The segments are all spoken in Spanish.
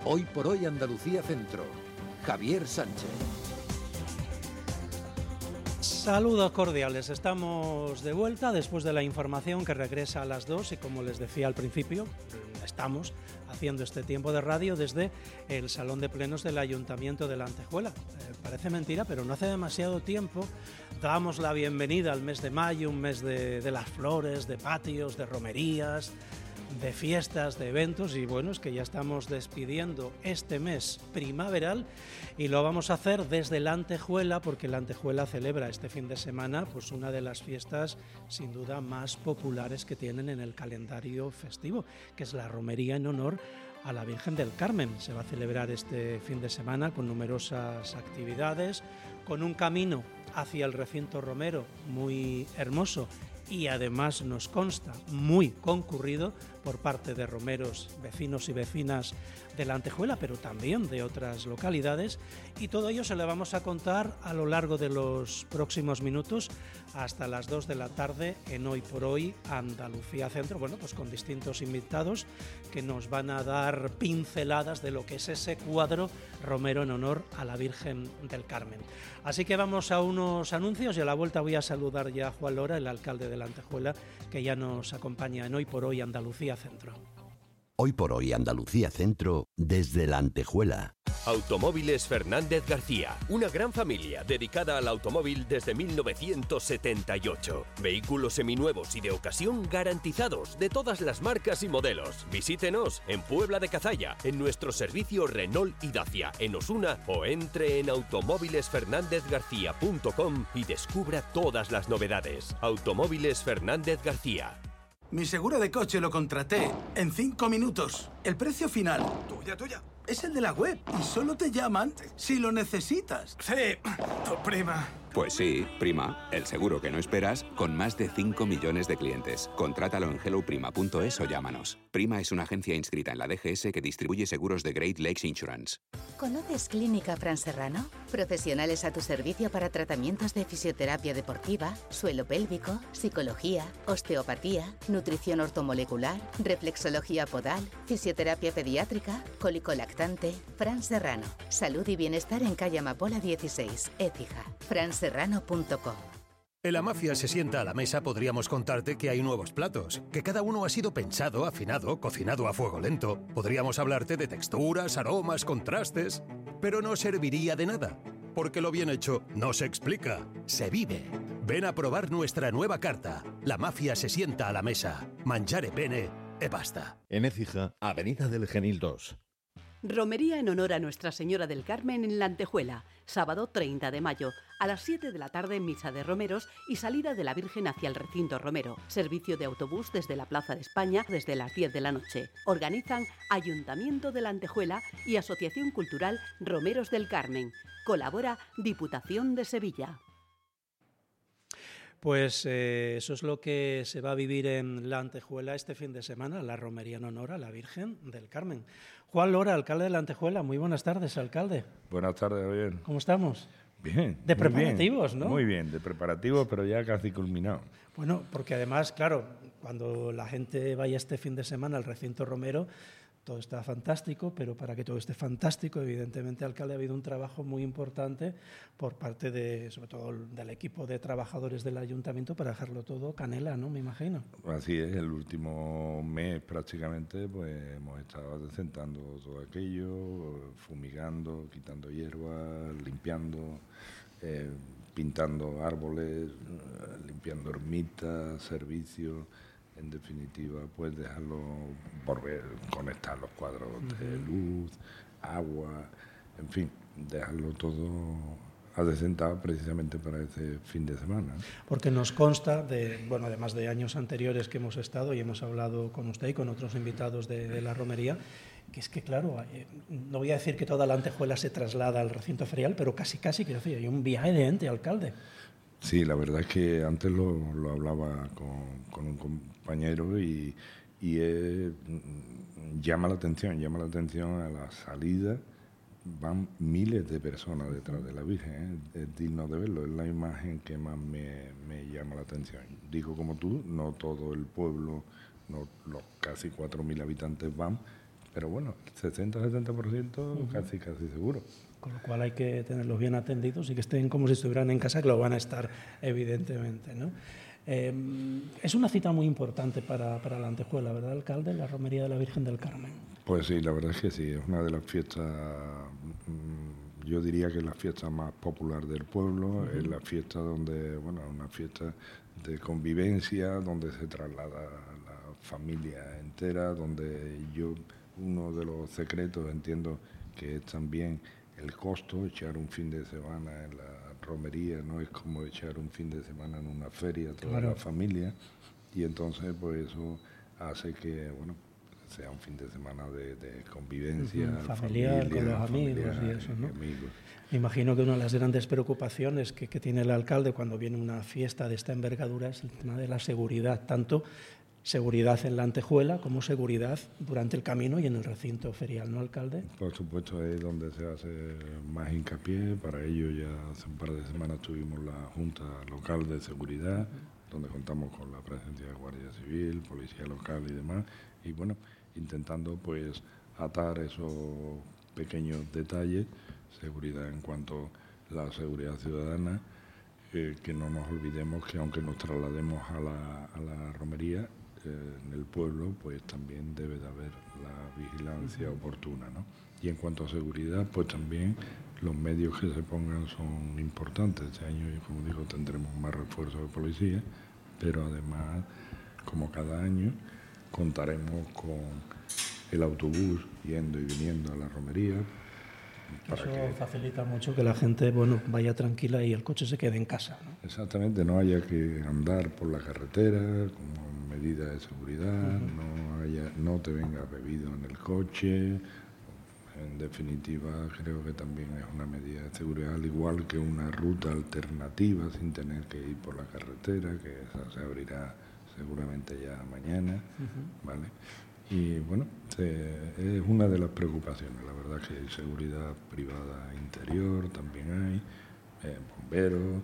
Hoy por hoy Andalucía Centro. Javier Sánchez. Saludos cordiales, estamos de vuelta después de la información que regresa a las 2 y como les decía al principio, estamos haciendo este tiempo de radio desde el Salón de Plenos del Ayuntamiento de la Antejuela. Parece mentira, pero no hace demasiado tiempo dábamos la bienvenida al mes de mayo, un mes de las flores, de patios, de romerías, de fiestas, de eventos, y bueno, es que ya estamos despidiendo este mes primaveral y lo vamos a hacer desde la Antejuela, porque la Antejuela celebra este fin de semana pues una de las fiestas sin duda más populares que tienen en el calendario festivo, que es la romería en honor a la Virgen del Carmen. Se va a celebrar este fin de semana con numerosas actividades, con un camino hacia el recinto romero muy hermoso y además nos consta muy concurrido por parte de romeros, vecinos y vecinas de la Antejuela, pero también de otras localidades, y todo ello se lo vamos a contar a lo largo de los próximos minutos hasta las 2 de la tarde en Hoy por Hoy Andalucía Centro, bueno, pues con distintos invitados que nos van a dar pinceladas de lo que es ese cuadro romero en honor a la Virgen del Carmen. Así que vamos a unos anuncios y a la vuelta voy a saludar ya a Juan Lora, el alcalde de la Antejuela, que ya nos acompaña en Hoy por Hoy Andalucía Centro. Hoy por Hoy Andalucía Centro desde la Antejuela. Automóviles Fernández García, una gran familia dedicada al automóvil desde 1978. Vehículos seminuevos y de ocasión garantizados de todas las marcas y modelos. Visítenos en Puebla de Cazalla, en nuestro servicio Renault y Dacia, en Osuna, o entre en automóvilesfernandezgarcía.com y descubra todas las novedades. Automóviles Fernández García. Mi seguro de coche lo contraté en 5 minutos. El precio final. Tuya. Es el de la web y solo te llaman si lo necesitas. Sí, tu prima. Pues sí, Prima, el seguro que no esperas con más de 5 millones de clientes. Contrátalo en helloprima.es o llámanos. Prima es una agencia inscrita en la DGS que distribuye seguros de Great Lakes Insurance. ¿Conoces Clínica Fran Serrano? Profesionales a tu servicio para tratamientos de fisioterapia deportiva, suelo pélvico, psicología, osteopatía, nutrición ortomolecular, reflexología podal, fisioterapia pediátrica, cólico lactante. Fran Serrano. Salud y bienestar en calle Amapola 16, Écija. franserrano.com. En la Mafia se sienta a la mesa podríamos contarte que hay nuevos platos, que cada uno ha sido pensado, afinado, cocinado a fuego lento. Podríamos hablarte de texturas, aromas, contrastes, pero no serviría de nada, porque lo bien hecho no se explica, se vive. Ven a probar nuestra nueva carta. La Mafia se sienta a la mesa. Mangiare bene e basta. En Écija, Avenida del Genil 2. Romería en honor a Nuestra Señora del Carmen en la Antejuela, sábado 30 de mayo, a las 7 de la tarde misa de romeros y salida de la Virgen hacia el recinto romero. Servicio de autobús desde la Plaza de España desde las 10 de la noche. Organizan Ayuntamiento de la Antejuela y Asociación Cultural Romeros del Carmen. Colabora Diputación de Sevilla. Pues eso es lo que se va a vivir en la Antejuela este fin de semana, la romería en honor a la Virgen del Carmen. Juan Lora, alcalde de la Antejuela, muy buenas tardes, alcalde. Buenas tardes, Javier. ¿Cómo estamos? Bien. De preparativos, bien, ¿no? Muy bien, de preparativos, pero ya casi culminado. Bueno, porque además, claro, cuando la gente vaya este fin de semana al recinto romero, todo está fantástico, pero para que todo esté fantástico, evidentemente, alcalde, ha habido un trabajo muy importante por parte de, sobre todo, del equipo de trabajadores del ayuntamiento para dejarlo todo canela, ¿no? Me imagino. Así es, el último mes prácticamente pues hemos estado descentando todo aquello, fumigando, quitando hierba, limpiando, pintando árboles, limpiando ermitas, servicios. En definitiva, pues dejarlo, volver, conectar los cuadros de luz, agua, en fin, dejarlo todo adecentado precisamente para ese fin de semana. Porque nos consta, además de años anteriores que hemos estado y hemos hablado con usted y con otros invitados de la romería, que es que, claro, no voy a decir que toda la Antejuela se traslada al recinto ferial, pero casi, quiero decir, hay un viaje de ente, alcalde. Sí, la verdad es que antes lo hablaba con un compañero y llama la atención a la salida, van miles de personas detrás de la Virgen, es digno de verlo, es la imagen que más me llama la atención. Digo como tú, no todo el pueblo, no, los casi 4.000 habitantes van, pero bueno, 60-70% casi seguro. Con lo cual hay que tenerlos bien atendidos y que estén como si estuvieran en casa, que lo van a estar, evidentemente, ¿no? Es una cita muy importante para la Antejuela, ¿verdad, alcalde? La Romería de la Virgen del Carmen. Pues sí, la verdad es que sí, es una de las fiestas, yo diría que es la fiesta más popular del pueblo, es la fiesta donde, bueno, una fiesta de convivencia, donde se traslada la familia entera, donde uno de los secretos entiendo que es también el costo. Echar un fin de semana en la romería no es como echar un fin de semana en una feria toda la familia, y entonces pues eso hace que, bueno, sea un fin de semana de convivencia familiar, con los amigos y eso, ¿no? Me imagino que una de las grandes preocupaciones que tiene el alcalde cuando viene una fiesta de esta envergadura es el tema de la seguridad, tanto seguridad en la Antejuela como seguridad durante el camino y en el recinto ferial, ¿no, alcalde? Por supuesto, es donde se hace más hincapié. Para ello ya hace un par de semanas tuvimos la Junta Local de Seguridad, donde contamos con la presencia de Guardia Civil, Policía Local y demás, y bueno, intentando pues atar esos pequeños detalles, seguridad en cuanto a la seguridad ciudadana, que no nos olvidemos que aunque nos traslademos a la romería, en el pueblo pues también debe de haber la vigilancia oportuna, ¿no? Y en cuanto a seguridad, pues también los medios que se pongan son importantes. Este año, como digo, tendremos más refuerzos de policía, pero además, como cada año, contaremos con el autobús yendo y viniendo a la romería. Eso facilita mucho que la gente, bueno, vaya tranquila y el coche se quede en casa, ¿no? Exactamente, no haya que andar por la carretera como medida de seguridad, no te vengas bebido en el coche. En definitiva, creo que también es una medida de seguridad, al igual que una ruta alternativa sin tener que ir por la carretera, que esa se abrirá seguramente ya mañana, ¿vale? Y bueno, es una de las preocupaciones, la verdad que hay seguridad privada interior, también hay bomberos,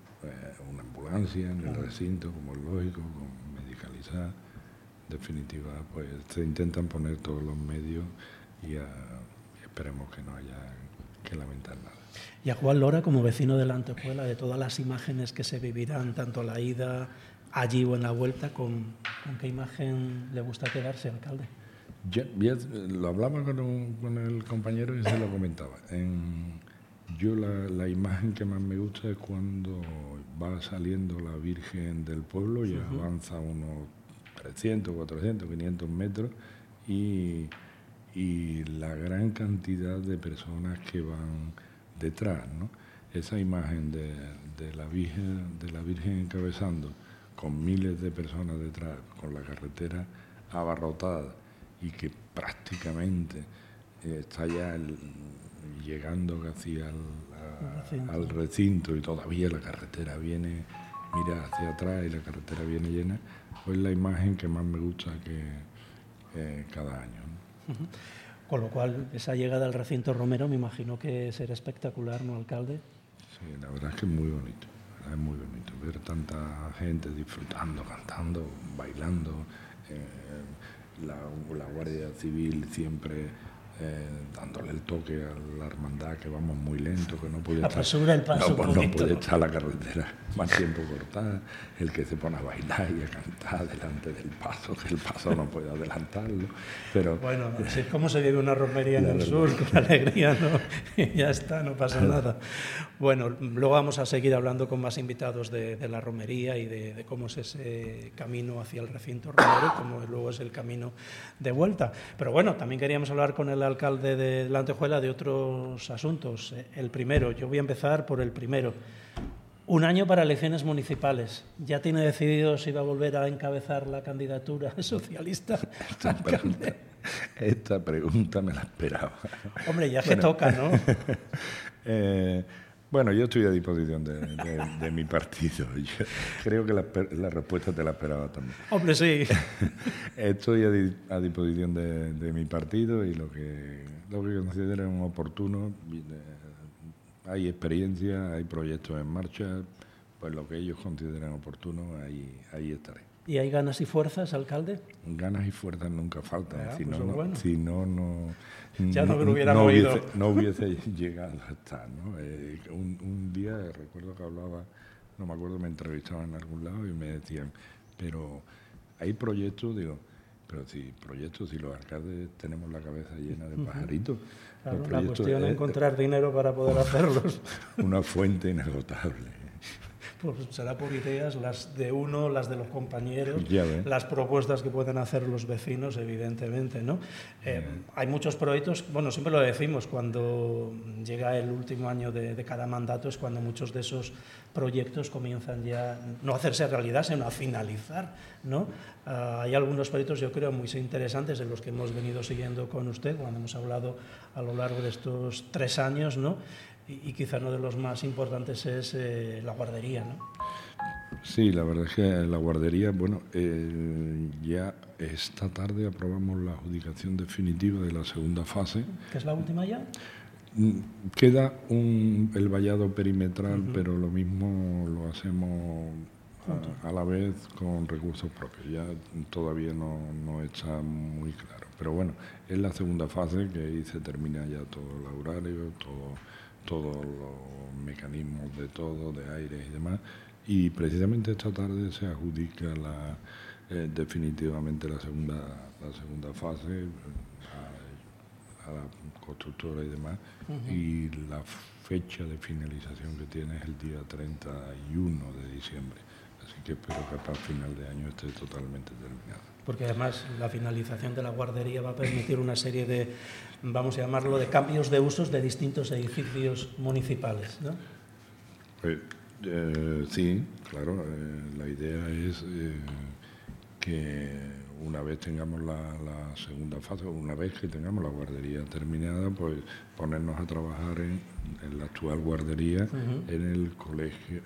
una ambulancia en el recinto, como es lógico, con medicalizar. En definitiva, pues se intentan poner todos los medios y esperemos que no haya que lamentar nada. Y a Juan Lora, como vecino de la Antejuela, de todas las imágenes que se vivirán, tanto a la ida, allí o en la vuelta, ¿con qué imagen le gusta quedarse, alcalde? Ya lo hablaba con el compañero y se lo comentaba. Yo la imagen que más me gusta es cuando va saliendo la Virgen del pueblo y avanza unos 300, 400, 500 metros y la gran cantidad de personas que van detrás, ¿no? Esa imagen de la Virgen encabezando con miles de personas detrás, con la carretera abarrotada y que prácticamente está ya llegando casi al recinto y todavía la carretera viene, mira hacia atrás y la carretera viene llena, pues la imagen que más me gusta que cada año, ¿no? Con lo cual, esa llegada al recinto Romero me imagino que será espectacular, ¿no, alcalde? Sí, la verdad es que es muy bonito. Es muy bonito ver tanta gente disfrutando, cantando, bailando. La Guardia Civil siempre dándole el toque a la hermandad, que vamos muy lento, que no puede no puede estar la carretera más tiempo cortada, el que se pone a bailar y a cantar delante del paso, que el paso no puede adelantarlo. Pero bueno, así es como se vive una romería en el sur, con alegría, ¿no? Y ya está, no pasa nada. Bueno, luego vamos a seguir hablando con más invitados de la romería y de cómo es ese camino hacia el recinto romero y cómo luego es el camino de vuelta. Pero bueno, también queríamos hablar con el alcalde de la Antejuela de otros asuntos. El primero, yo voy a empezar por el primero. Un año para elecciones municipales. ¿Ya tiene decidido si va a volver a encabezar la candidatura socialista? Esta pregunta me la esperaba. Hombre, ya que toca, ¿no? Bueno, yo estoy a disposición de mi partido. Yo creo que la respuesta te la esperaba también. Hombre, sí. Estoy a disposición de mi partido y lo que consideren oportuno. Hay experiencia, hay proyectos en marcha. pues lo que ellos consideren oportuno, ahí estaré. ¿Y hay ganas y fuerzas, alcalde? Ganas y fuerzas nunca faltan, Ya, si pues no, bueno. ya no lo hubieran oído. No hubiese llegado a estar, ¿no? Un día recuerdo que hablaba, no me acuerdo, me entrevistaban en algún lado y me decían, pero hay proyectos, digo, pero si los alcaldes tenemos la cabeza llena de pajaritos. Claro, la cuestión es encontrar dinero para poder hacerlos. Una fuente inagotable. Pues será por ideas, las de uno, las de los compañeros, las propuestas que pueden hacer los vecinos, evidentemente, ¿no? Hay muchos proyectos, bueno, siempre lo decimos, cuando llega el último año de cada mandato es cuando muchos de esos proyectos comienzan ya no a hacerse realidad, sino a finalizar, ¿no? Hay algunos proyectos, yo creo, muy interesantes de los que hemos venido siguiendo con usted cuando hemos hablado a lo largo de estos 3 años, ¿no? Y quizá uno de los más importantes es la guardería, ¿no? Sí, la verdad es que la guardería, bueno, ya esta tarde aprobamos la adjudicación definitiva de la segunda fase. ¿Qué es la última ya? Queda el vallado perimetral, pero lo mismo lo hacemos a la vez con recursos propios. Ya todavía no está muy claro. Pero bueno, es la segunda fase que ahí se termina ya todo el horario, todos los mecanismos de aire y demás, y precisamente esta tarde se adjudica definitivamente la segunda fase a la constructora y demás, y la fecha de finalización que tiene es el día 31 de diciembre, así que espero que para final de año esté totalmente terminada. Porque además la finalización de la guardería va a permitir una serie de, vamos a llamarlo, de cambios de usos de distintos edificios municipales, ¿no? Pues, sí, claro, la idea es que una vez tengamos la segunda fase, una vez que tengamos la guardería terminada, pues ponernos a trabajar en la actual guardería, en el colegio,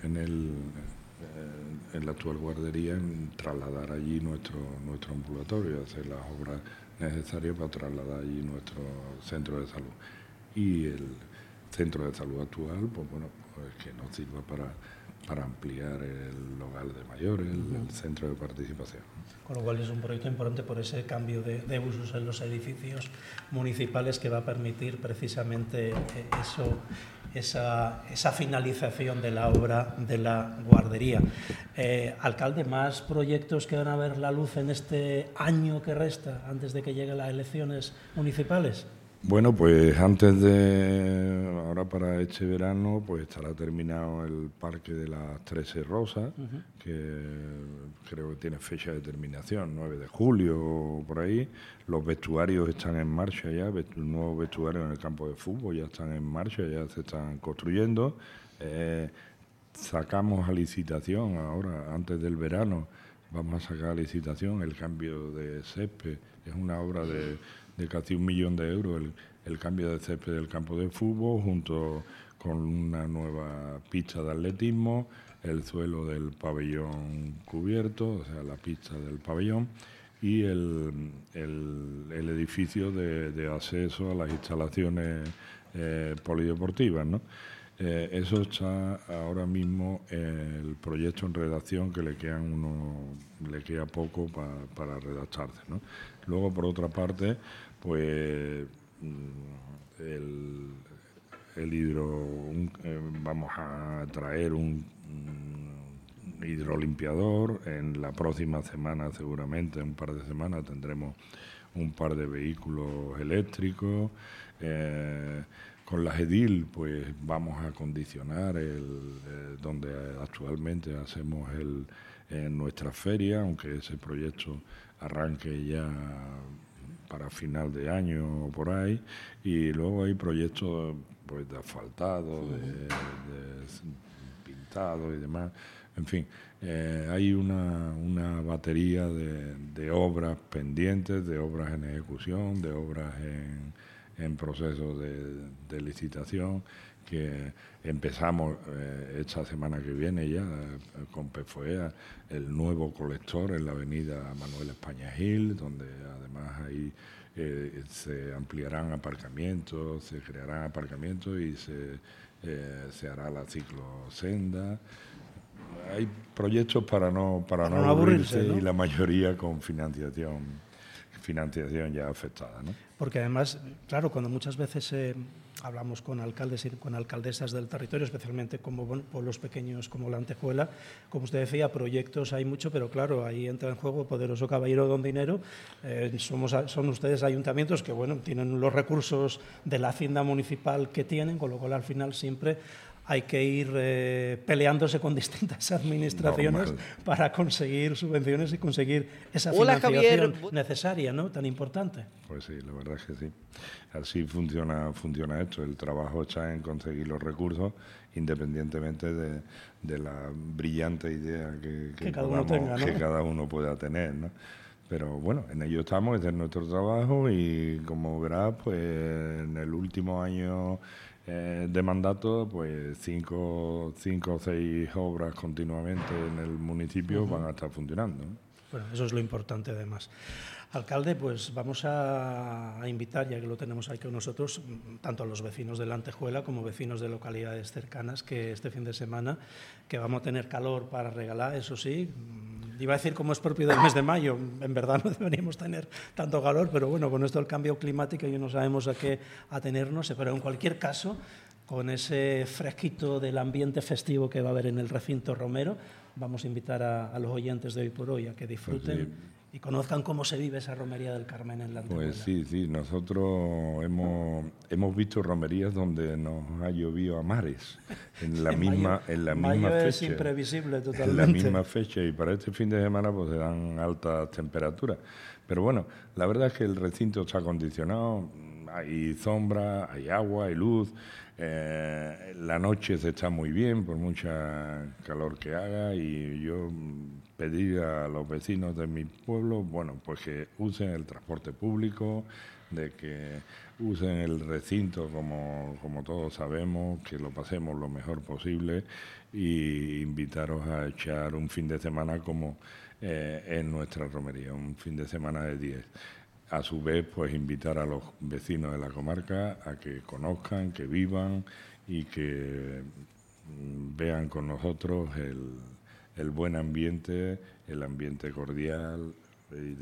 en la actual guardería, en trasladar allí nuestro ambulatorio, hacer las obras necesarias para trasladar allí nuestro centro de salud. Y el centro de salud actual, pues bueno, pues que nos sirva para ampliar el hogar de mayores, el centro de participación. Con lo cual es un proyecto importante por ese cambio de usos en los edificios municipales que va a permitir precisamente esa finalización de la obra de la guardería. Alcalde, ¿más proyectos que van a ver la luz en este año que resta, antes de que lleguen las elecciones municipales? Bueno, pues ahora para este verano, pues estará terminado el Parque de las 13 Rosas, que creo que tiene fecha de terminación, 9 de julio o por ahí. Los vestuarios están en marcha ya, nuevos vestuarios en el campo de fútbol ya están en marcha, ya se están construyendo. Sacamos a licitación ahora, antes del verano, vamos a sacar a licitación el cambio de césped. Es una obra de casi 1 millón de euros el cambio de césped del campo de fútbol, junto con una nueva pista de atletismo, el suelo del pabellón cubierto, o sea, la pista del pabellón, y el edificio de acceso a las instalaciones polideportivas, ¿no? Eso está ahora mismo el proyecto en redacción, que le queda poco para redactarse, ¿no? Luego, por otra parte, pues vamos a traer un hidrolimpiador. En la próxima semana, seguramente, en un par de semanas, tendremos un par de vehículos eléctricos. Con la Edil, pues vamos a acondicionar donde actualmente hacemos nuestra feria, aunque ese proyecto arranque ya para final de año o por ahí. Y luego hay proyectos pues de asfaltado, de pintado y demás. En fin, hay una batería de obras pendientes, de obras en ejecución, de obras en proceso de licitación, que empezamos esta semana que viene ya con PFOEA, el nuevo colector en la avenida Manuel España Gil, donde además ahí se ampliarán aparcamientos, se crearán aparcamientos y se hará la ciclosenda. hay proyectos para no aburrirse, ¿no? Y la mayoría con financiación ya afectada, ¿no? Porque además, claro, cuando muchas veces hablamos con alcaldes y con alcaldesas del territorio, especialmente como pueblos pequeños como la Antejuela, como usted decía, proyectos hay mucho, pero claro, ahí entra en juego poderoso caballero don dinero. Son ustedes ayuntamientos que, bueno, tienen los recursos de la hacienda municipal que tienen, con lo cual al final siempre hay que ir peleándose con distintas administraciones para conseguir subvenciones y conseguir esa financiación necesaria, ¿no? Tan importante. Pues sí, la verdad es que sí. Así funciona esto. El trabajo está en conseguir los recursos, independientemente de la brillante idea que cada uno pueda tener, ¿no? Pero bueno, en ello estamos, este es nuestro trabajo y como verás, pues en el último año de mandato, pues 5 o 6 obras continuamente en el municipio van a estar funcionando, ¿no? Bueno, eso es lo importante además. Alcalde, pues vamos a invitar, ya que lo tenemos aquí con nosotros, tanto a los vecinos de la Antejuela como vecinos de localidades cercanas, que este fin de semana, que vamos a tener calor para regalar, eso sí. Iba a decir como es propio del mes de mayo, en verdad no deberíamos tener tanto calor, pero bueno, con esto del cambio climático ya no sabemos a qué atenernos, pero en cualquier caso, con ese fresquito del ambiente festivo que va a haber en el recinto Romero, vamos a invitar a los oyentes de Hoy por Hoy a que disfruten. Pues sí. Y conozcan cómo se vive esa romería del Carmen en la Antejuela. Pues sí, nosotros hemos visto romerías donde nos ha llovido a mares, en la misma fecha. Es imprevisible totalmente. En la misma fecha, y para este fin de semana pues se dan altas temperaturas. Pero bueno, la verdad es que el recinto está acondicionado, hay sombra, hay agua, hay luz. La noche se está muy bien por mucha calor que haga, y yo pedir a los vecinos de mi pueblo, bueno, pues que usen el transporte público, de que usen el recinto como todos sabemos, que lo pasemos lo mejor posible, y invitaros a echar un fin de semana como en nuestra romería, un fin de semana de 10. A su vez, pues invitar a los vecinos de la comarca a que conozcan, que vivan y que vean con nosotros el buen ambiente, el ambiente cordial y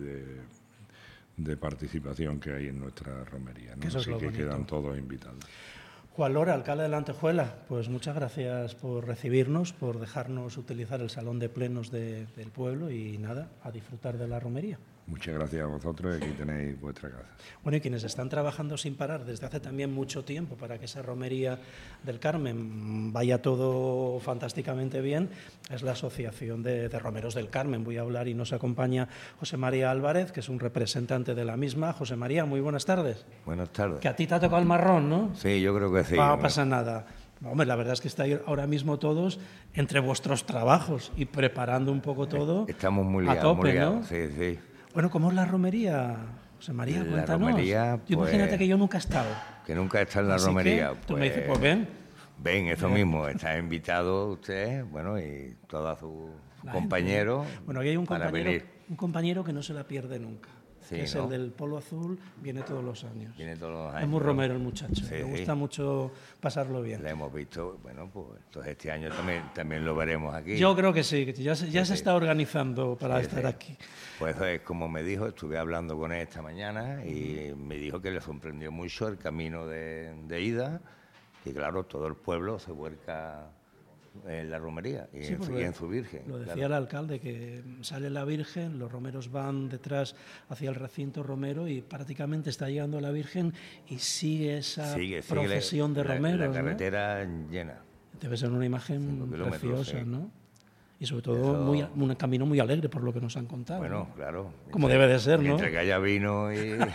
de participación que hay en nuestra romería, ¿no? Así que quedan todos invitados. Juan Lora, alcalde de la Antejuela, pues muchas gracias por recibirnos, por dejarnos utilizar el salón de plenos del pueblo y nada, a disfrutar de la romería. Muchas gracias a vosotros, y aquí tenéis vuestra casa. Bueno, y quienes están trabajando sin parar desde hace también mucho tiempo para que esa romería del Carmen vaya todo fantásticamente bien, es la Asociación de Romeros del Carmen. Voy a hablar y nos acompaña José María Álvarez, que es un representante de la misma. José María, muy buenas tardes. Buenas tardes. Que a ti te ha tocado el marrón, ¿no? Sí, yo creo que sí. No pasa nada. Hombre, la verdad es que estáis ahora mismo todos entre vuestros trabajos y preparando un poco todo. Estamos muy liados, a tope, muy liados, ¿no? Sí, sí. Bueno, ¿cómo es la romería, José María? La Cuéntanos. romería, pues, imagínate que yo nunca he estado. Que nunca he estado en la Así romería. Tú me dices, pues ven. Ven, eso mismo. Está invitado usted, bueno, y todos sus compañeros. Bueno, aquí hay un compañero que no se la pierde nunca. Sí, que es el del polo azul, viene todos los años. Viene todos los años. Es muy romero el muchacho, sí, le gusta mucho pasarlo bien. Le hemos visto, bueno, pues entonces este año también lo veremos aquí. Yo creo que sí, que ya se está organizando para estar aquí. Pues como me dijo, estuve hablando con él esta mañana y me dijo que le sorprendió mucho el camino de ida, y claro, todo el pueblo se vuelca en la romería y en su Virgen. Lo decía el alcalde, que sale la Virgen, los romeros van detrás hacia el recinto romero y prácticamente está llegando la Virgen y sigue esa procesión de romeros. La carretera, ¿no?, llena. Debe ser una imagen preciosa, ¿no? Y sobre todo un camino muy alegre, por lo que nos han contado. Bueno, ¿no? claro. Como debe de ser, ¿no? Entre que haya vino y...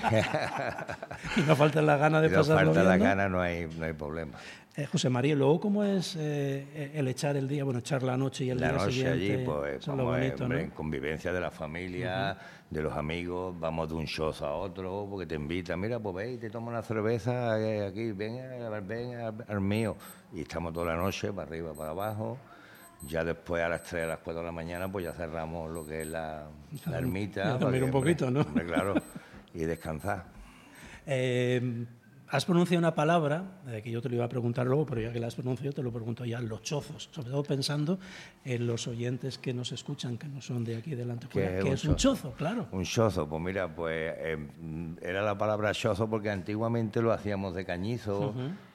y no falta la gana de pasarlo bien, no falta la ¿no? gana, no hay problema. José María, luego, ¿cómo es el echar el día, bueno, echar la noche y el día siguiente? La noche allí, pues, vamos en convivencia de la familia, uh-huh, de los amigos, vamos de un show a otro, porque te invitan, mira, pues ve y te tomas una cerveza aquí, ven al mío. Y estamos toda la noche, para arriba, para abajo. Ya después, a las 3, a las 4 de la mañana, pues ya cerramos lo que es la ermita. Y a dormir un poquito, ¿no? Hombre, claro, y descansar. Has pronunciado una palabra, que yo te lo iba a preguntar luego, pero ya que la has pronunciado te lo pregunto ya, los chozos, sobre todo pensando en los oyentes que nos escuchan, que no son de aquí de la Antejuela, que es un chozo, claro. Un chozo, pues mira, era la palabra chozo porque antiguamente lo hacíamos de cañizo,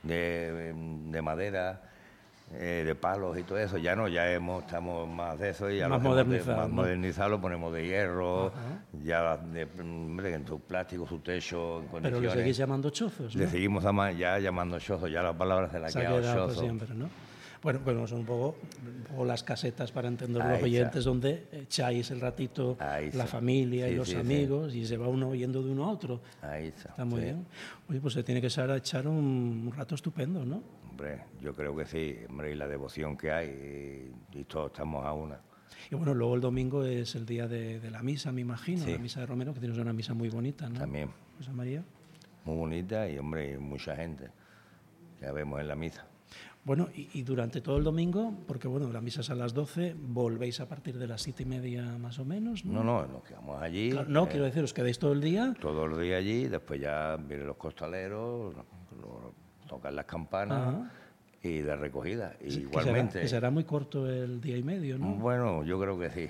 de madera, de palos y todo eso. Ya no, estamos más de eso y ya más modernizado, lo ponemos de hierro, ya en su plástico, su techo, en condiciones. Pero lo seguís llamando chozos, ¿no? Le seguimos llamando chozos, ya las palabras se la ha quedado chozo. Siempre, ¿no? Bueno, son un poco las casetas para entender los oyentes donde echáis el ratito la familia y los amigos y se va uno oyendo de uno a otro. Ahí está. Está muy bien. Oye, pues se tiene que echar un rato estupendo, ¿no? Hombre, yo creo que sí, hombre, y la devoción que hay y todos estamos a una. Y bueno, luego el domingo es el día de la misa, me imagino, la misa de Romero, que tienes una misa muy bonita, ¿no? También. José María. Muy bonita y, hombre, mucha gente. Ya vemos en la misa. Bueno, y durante todo el domingo, porque bueno, la misa es a las 12, volvéis a partir de las 7:30 más o menos, ¿no? No, nos quedamos allí. Claro, no, quiero decir, ¿os quedáis todo el día? Todo el día allí, después ya vienen los costaleros, tocan las campanas y de recogida. Y sí, igualmente. Que será muy corto el día y medio, ¿no? Bueno, yo creo que sí.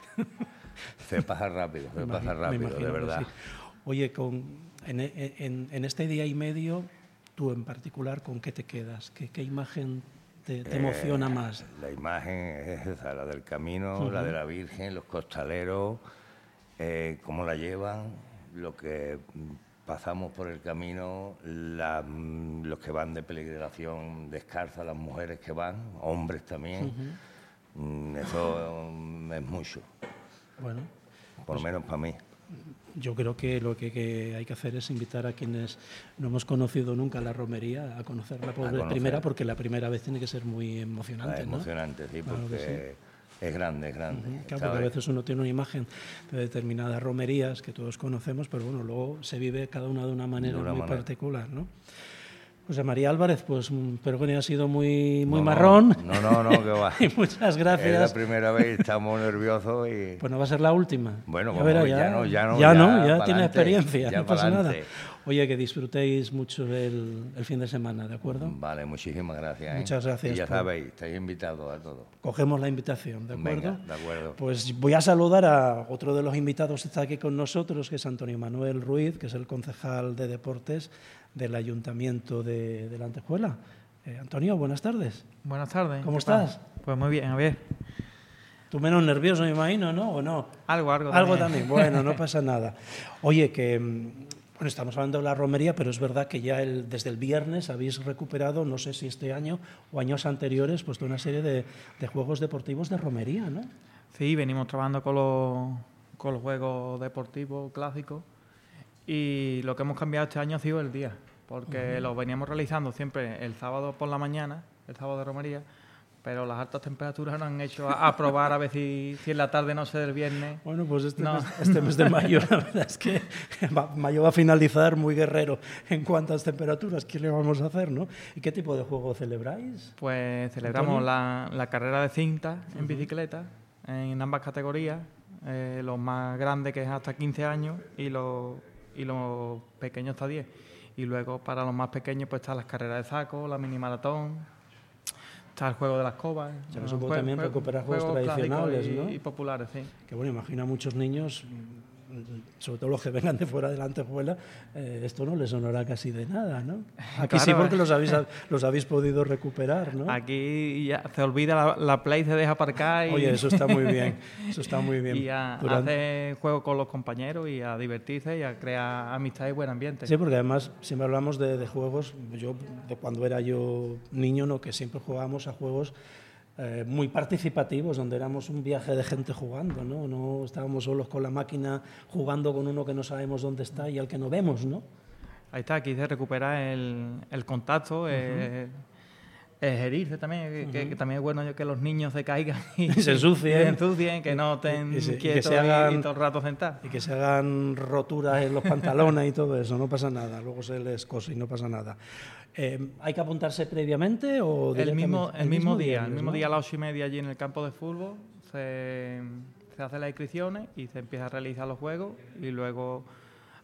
Se pasa rápido, de verdad. Sí. Oye, en este día y medio, tú en particular, ¿con qué te quedas? ¿Qué imagen te emociona más? La imagen es esa, la del camino, la de la Virgen, los costaleros, cómo la llevan, lo que pasamos por el camino, los que van de peregrinación descalza, las mujeres que van, hombres también. Eso es mucho. Bueno, por lo menos para mí. Yo creo que lo que hay que hacer es invitar a quienes no hemos conocido nunca la romería a conocerla por primera, porque la primera vez tiene que ser muy emocionante, ¿no? Emocionante, sí, claro, porque es grande. Claro, porque a veces uno tiene una imagen de determinadas romerías que todos conocemos, pero bueno, luego se vive cada una de una manera muy particular, ¿no? José María Álvarez, pues espero que no haya sido muy marrón. No, que va. Y muchas gracias. Es la primera vez, estamos nerviosos y... Pues no va a ser la última. Bueno, ya tiene experiencia, no pasa nada. Oye, que disfrutéis mucho el fin de semana, ¿de acuerdo? Vale, muchísimas gracias. Muchas gracias. Y ya sabéis, estáis invitados a todos. Cogemos la invitación, ¿de acuerdo? Venga, de acuerdo. Pues voy a saludar a otro de los invitados que está aquí con nosotros, que es Antonio Manuel Ruiz, que es el concejal de Deportes del Ayuntamiento de la Antejuela. Antonio, buenas tardes. Buenas tardes. ¿Cómo estás? Pues muy bien, a ver. Tú menos nervioso, me imagino, ¿no? ¿O no? Algo también. Bueno, no pasa nada. Oye, que bueno, estamos hablando de la romería, pero es verdad que ya desde el viernes habéis recuperado, no sé si este año o años anteriores, pues toda una serie de juegos deportivos de romería, ¿no? Sí, venimos trabajando con los juegos deportivos clásicos. Y lo que hemos cambiado este año ha sido el día, porque lo veníamos realizando siempre el sábado por la mañana, el sábado de romería, pero las altas temperaturas nos han hecho a probar a ver si en la tarde no sé del viernes. Bueno, pues este mes de mayo, la verdad es que mayo va a finalizar muy guerrero en cuanto a las temperaturas. ¿Qué le vamos a hacer, no? ¿Y qué tipo de juego celebráis? Pues celebramos la carrera de cinta en bicicleta, en ambas categorías, los más grandes, que es hasta 15 años, y los pequeños hasta 10. Y luego para los más pequeños pues están las carreras de saco, la mini maratón, está el juego de las cobas. O sea, que supongo también recuperar juegos tradicionales, ¿no? Y populares, sí. Que bueno, imagino a muchos niños, sobre todo los que vengan de fuera de la Antejuela, esto no les sonará casi de nada, ¿no? Aquí claro, sí, porque los habéis podido recuperar, ¿no? Aquí ya se olvida la Play, se deja aparcar y... Oye, eso está muy bien, eso está muy bien. Y a hacer juego con los compañeros y a divertirse y a crear amistad y buen ambiente. Sí, porque además siempre hablamos de juegos, yo de cuando era yo niño, ¿no? Que siempre jugábamos a juegos muy participativos, donde éramos un viaje de gente jugando, ¿no? No estábamos solos con la máquina jugando con uno que no sabemos dónde está y al que no vemos, ¿no? Ahí está, aquí se recupera el contacto, herirse también, que también es bueno que los niños se caigan y se ensucien, que no estén quietos y todo el rato sentados. Y que se hagan roturas en los pantalones y todo eso, no pasa nada, luego se les cose y no pasa nada. ¿Hay que apuntarse previamente o el mismo día? El mismo día a las 8:30 allí en el campo de fútbol se hacen las inscripciones y se empieza a realizar los juegos y luego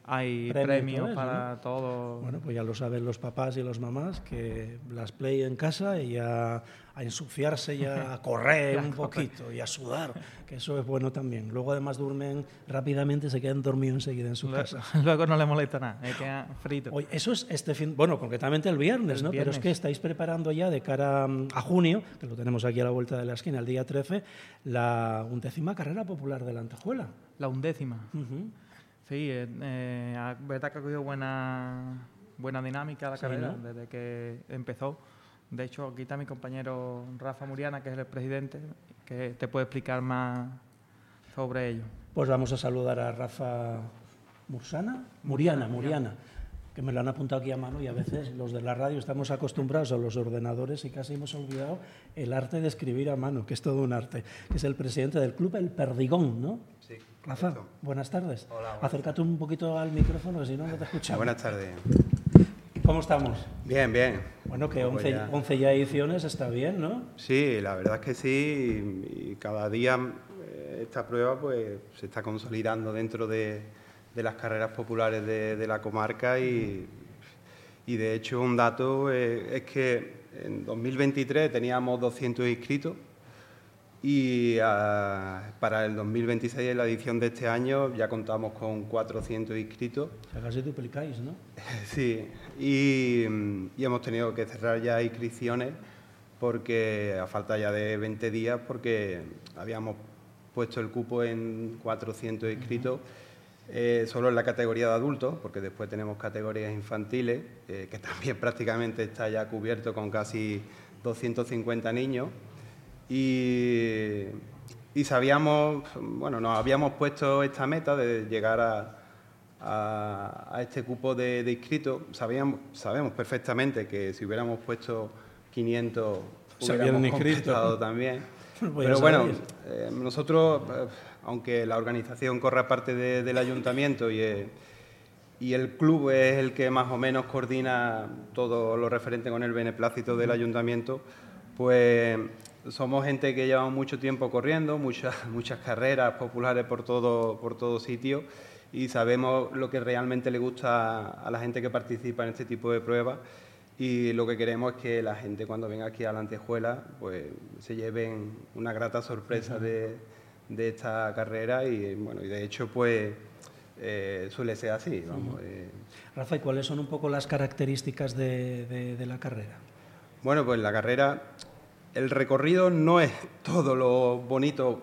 hay Premio premios todo eso, para ¿no? todos. Bueno, pues ya lo saben los papás y las mamás, que las play en casa y a ensuciarse y a correr un poquito y a sudar, que eso es bueno también. Luego además duermen rápidamente, se quedan dormidos enseguida en su casa. Luego no le molesta nada, queda frito. Oye, eso es bueno, concretamente el viernes, ¿no? Pero es que estáis preparando ya de cara a junio, que lo tenemos aquí a la vuelta de la esquina, el día 13, la 11ª carrera popular de la Antejuela. La 11ª. Sí, verdad que ha cogido buena dinámica la carrera, ¿no? Desde que empezó. De hecho, aquí está mi compañero Rafa Muriana, que es el presidente, que te puede explicar más sobre ello. Pues vamos a saludar a Rafa Muriana, que me lo han apuntado aquí a mano, y a veces los de la radio estamos acostumbrados a los ordenadores y casi hemos olvidado el arte de escribir a mano, que es todo un arte, que es el presidente del club El Perdigón, ¿no? Sí. Rafa, buenas tardes. Hola. Acércate un poquito al micrófono, que si no, no te escuchamos. Buenas tardes. ¿Cómo estamos? Bien, bien. Bueno, que 11 ya ediciones está bien, ¿no? Sí, la verdad es que sí, y cada día esta prueba pues se está consolidando dentro de las carreras populares de la comarca y de hecho un dato es que en 2023 teníamos 200 inscritos y para el 2026, en la edición de este año, ya contamos con 400 inscritos. O sea, casi duplicáis, ¿no? Sí, y hemos tenido que cerrar ya inscripciones porque a falta ya de 20 días, porque habíamos puesto el cupo en 400 inscritos, solo en la categoría de adultos, porque después tenemos categorías infantiles, que también prácticamente está ya cubierto con casi 250 niños. Y sabíamos, bueno, nos habíamos puesto esta meta de llegar a este cupo de inscritos. Sabemos perfectamente que si hubiéramos puesto 500 hubiéramos completado también. Pero bueno, nosotros, aunque la organización corre parte del ayuntamiento y el club es el que más o menos coordina todo lo referente con el beneplácito del ayuntamiento, pues somos gente que llevamos mucho tiempo corriendo, muchas carreras populares por todo sitio, y sabemos lo que realmente le gusta a la gente que participa en este tipo de pruebas, y lo que queremos es que la gente cuando venga aquí a la Antejuela pues se lleven una grata sorpresa de esta carrera y bueno, y de hecho pues suele ser así, vamos. Rafa, ¿y cuáles son un poco las características de la carrera? Bueno, pues la carrera, el recorrido no es todo lo bonito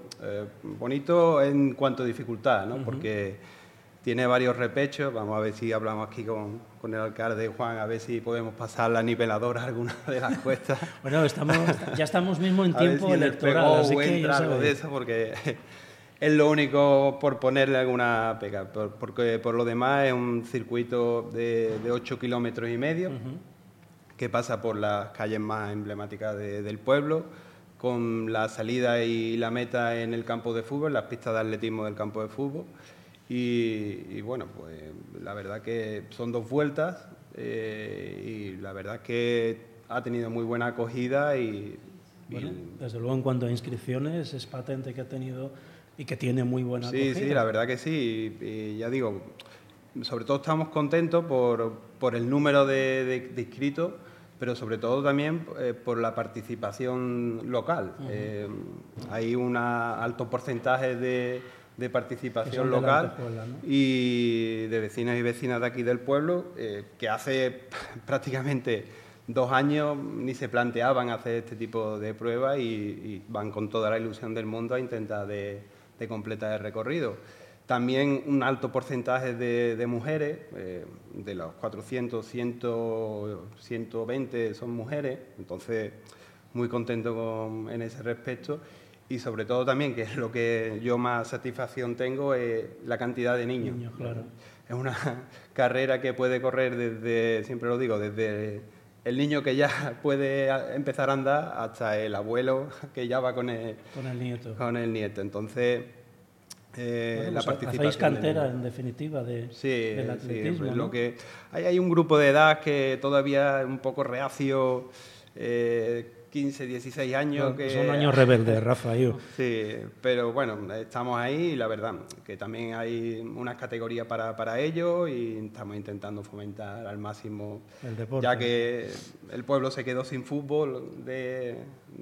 en cuanto a dificultad, ¿no? Porque tiene varios repechos. Vamos a ver si hablamos aquí con el alcalde Juan, a ver si podemos pasar la niveladora a alguna de las cuestas. Bueno, ya estamos mismo en tiempo electoral, así que ya algo de eso, porque es lo único por ponerle alguna pega, porque por lo demás es un circuito de 8,5 kilómetros, que pasa por las calles más emblemáticas del pueblo, con la salida y la meta en el campo de fútbol, las pistas de atletismo del campo de fútbol. Y bueno, pues la verdad que son 2 vueltas y la verdad que ha tenido muy buena acogida bueno, desde luego en cuanto a inscripciones es patente que ha tenido y que tiene muy buena acogida. Sí, la verdad que sí, y ya digo, sobre todo estamos contentos por el número de inscritos, pero sobre todo también por la participación local. Hay un alto porcentaje de participación local Antejuela, ¿no? Y de vecinos y vecinas de aquí del pueblo, que hace prácticamente 2 años ni se planteaban hacer este tipo de pruebas y van con toda la ilusión del mundo a intentar de completar el recorrido. También un alto porcentaje de mujeres, de los 400, 120 son mujeres, entonces muy contento en ese respecto. Y sobre todo también, que es lo que yo más satisfacción tengo, es la cantidad de niños. Claro. Es una carrera que puede correr desde, siempre lo digo, desde el niño que ya puede empezar a andar hasta el abuelo que ya va con el nieto. Entonces, bueno, la participación... Hacéis cantera, en definitiva, del atletismo, ¿no? ¿no? Hay un grupo de edad que todavía es un poco reacio, 15, 16 años. No, son años rebeldes, Rafa. Sí, pero bueno, estamos ahí y la verdad que también hay unas categorías para ello y estamos intentando fomentar al máximo el deporte, ya que el pueblo se quedó sin fútbol de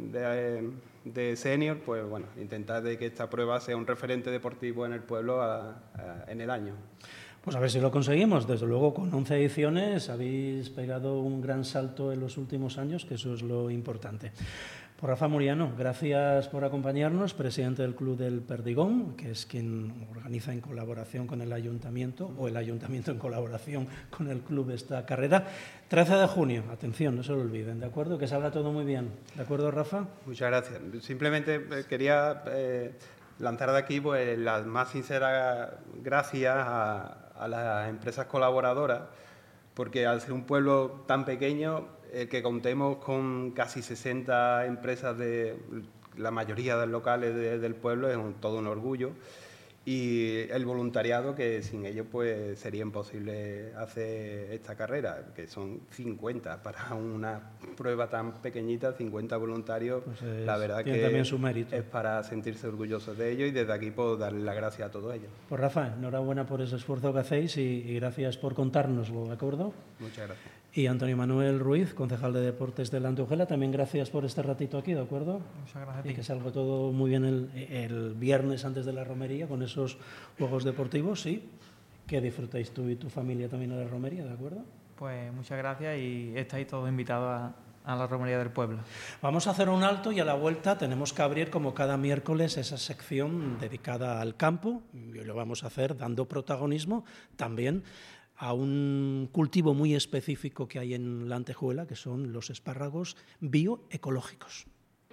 senior, pues bueno, intentar de que esta prueba sea un referente deportivo en el pueblo en el año. Pues a ver si lo conseguimos. Desde luego, con 11 ediciones habéis pegado un gran salto en los últimos años, que eso es lo importante. Pues Rafa Muriano, gracias por acompañarnos, presidente del Club del Perdigón, que es quien organiza en colaboración con el Ayuntamiento, o el Ayuntamiento en colaboración con el club esta carrera. 13 de junio, atención, no se lo olviden, ¿de acuerdo? Que salga todo muy bien. ¿De acuerdo, Rafa? Muchas gracias. Simplemente quería lanzar de aquí pues, las más sinceras gracias a las empresas colaboradoras, porque al ser un pueblo tan pequeño, que contemos con casi 60 empresas de la mayoría de los locales del pueblo es todo un orgullo, y el voluntariado, que sin ello pues sería imposible hacer esta carrera, que son 50 para una prueba tan pequeñita, 50 voluntarios, pues la verdad que también su mérito. Es para sentirse orgullosos de ello, y desde aquí puedo darle las gracias a todos ellos. Pues Rafa, enhorabuena por ese esfuerzo que hacéis y gracias por contárnoslo, ¿de acuerdo? Muchas gracias. Y Antonio Manuel Ruiz, concejal de Deportes de la Antejuela, también gracias por este ratito aquí, ¿de acuerdo? Muchas gracias a ti. Y que salga todo muy bien el viernes antes de la romería con esos juegos deportivos, sí. Que disfrutéis tú y tu familia también en la romería, ¿de acuerdo? Pues muchas gracias y estáis todos invitados a la romería del pueblo. Vamos a hacer un alto y a la vuelta tenemos que abrir, como cada miércoles, esa sección dedicada al campo, y lo vamos a hacer dando protagonismo también a un cultivo muy específico que hay en la Antejuela, que son los espárragos bioecológicos.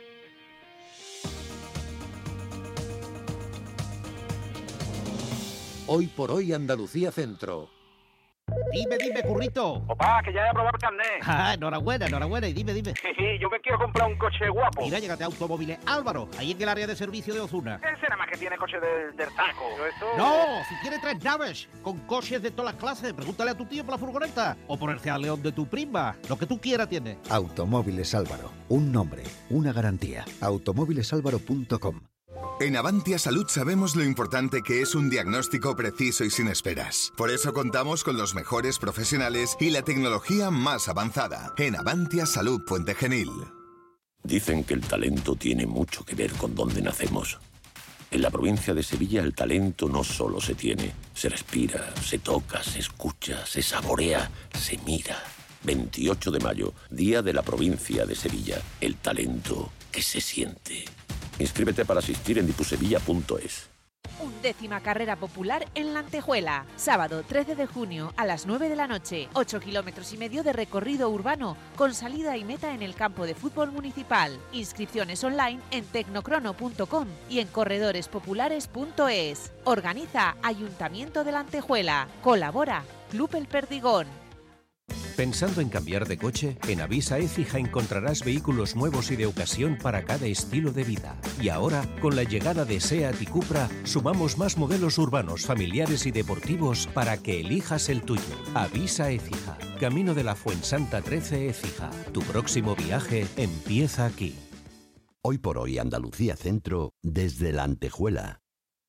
Hoy por hoy Andalucía Centro. Dime, currito. Opa, que ya he aprobado el carnet. Ah, enhorabuena, y dime. Sí, yo me quiero comprar un coche guapo. Mira, llégate a Automóviles Álvaro, ahí en el área de servicio de Ozuna. Ese nada más que tiene coche del taco. No, si tiene 3 naves, con coches de todas las clases, pregúntale a tu tío por la furgoneta, o por el Seat León de tu prima, lo que tú quieras tiene. Automóviles Álvaro, un nombre, una garantía. automóvilesalvaro.com. En Avantia Salud sabemos lo importante que es un diagnóstico preciso y sin esperas. Por eso contamos con los mejores profesionales y la tecnología más avanzada. En Avantia Salud Puente Genil. Dicen que el talento tiene mucho que ver con dónde nacemos. En la provincia de Sevilla el talento no solo se tiene, se respira, se toca, se escucha, se saborea, se mira. 28 de mayo, Día de la Provincia de Sevilla. El talento que se siente. Inscríbete para asistir en dipusevilla.es. 11ª carrera popular en la Antejuela. Sábado 13 de junio a las 9 de la noche. 8 kilómetros y medio de recorrido urbano con salida y meta en el campo de fútbol municipal. Inscripciones online en tecnocrono.com y en corredorespopulares.es. Organiza Ayuntamiento de la Antejuela. Colabora Club El Perdigón. ¿Pensando en cambiar de coche? En Avisa Écija encontrarás vehículos nuevos y de ocasión para cada estilo de vida. Y ahora, con la llegada de SEAT y Cupra, sumamos más modelos urbanos, familiares y deportivos para que elijas el tuyo. Avisa Écija, Camino de la Fuensanta 13 Écija. Tu próximo viaje empieza aquí. Hoy por hoy Andalucía Centro, desde la Antejuela.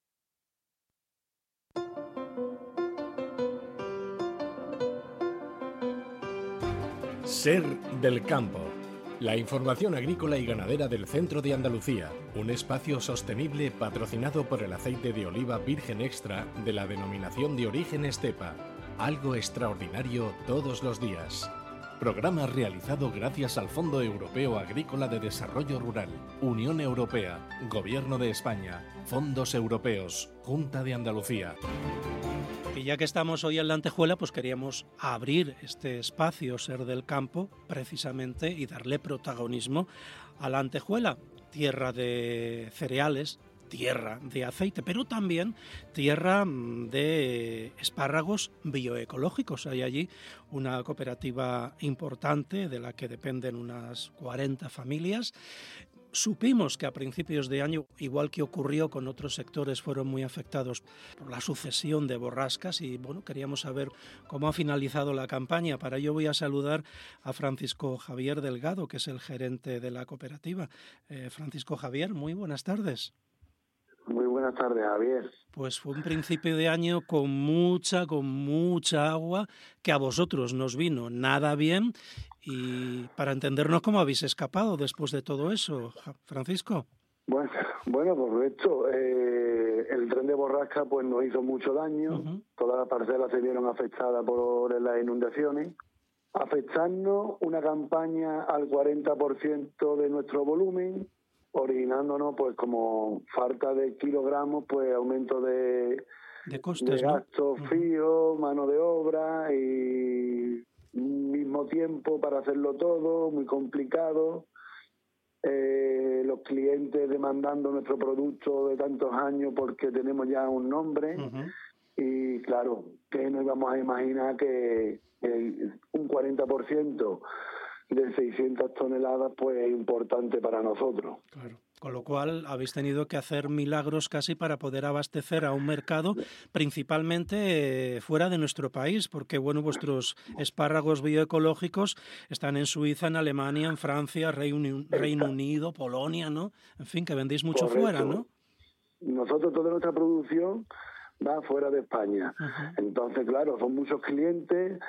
Ser del campo. La información agrícola y ganadera del centro de Andalucía. Un espacio sostenible patrocinado por el aceite de oliva virgen extra de la denominación de origen Estepa. Algo extraordinario todos los días. Programa realizado gracias al Fondo Europeo Agrícola de Desarrollo Rural, Unión Europea, Gobierno de España, Fondos Europeos, Junta de Andalucía. Y ya que estamos hoy en la Antejuela, pues queríamos abrir este espacio Ser del Campo precisamente y darle protagonismo a la Antejuela, tierra de cereales, tierra de aceite, pero también tierra de espárragos bioecológicos. Hay allí una cooperativa importante de la que dependen unas 40 familias. Supimos que a principios de año, igual que ocurrió con otros sectores, fueron muy afectados por la sucesión de borrascas y bueno, queríamos saber cómo ha finalizado la campaña. Para ello voy a saludar a Francisco Javier Delgado, que es el gerente de la cooperativa. Francisco Javier, muy buenas tardes. Muy buenas tardes, Javier. Pues fue un principio de año con mucha agua, que a vosotros nos vino nada bien. Y para entendernos, ¿cómo habéis escapado después de todo eso, Francisco? Bueno, por esto, el tren de borrasca pues nos hizo mucho daño. Todas las parcelas se vieron afectadas por las inundaciones. Afectando una campaña al 40% de nuestro volumen, originándonos pues como falta de kilogramos, pues aumento de costes, de gastos fijos, mano de obra y mismo tiempo para hacerlo todo, muy complicado. Los clientes demandando nuestro producto de tantos años porque tenemos ya un nombre. Y claro, que no íbamos a imaginar que un 40% de 600 toneladas pues es importante para nosotros. Claro. Con lo cual habéis tenido que hacer milagros casi para poder abastecer a un mercado principalmente fuera de nuestro país, porque bueno, vuestros espárragos bioecológicos están en Suiza, en Alemania, en Francia, Reino Unido, Polonia, ¿no? En fin, que vendéis mucho fuera, ¿no? Nosotros toda nuestra producción va fuera de España. Entonces, claro, son muchos clientes,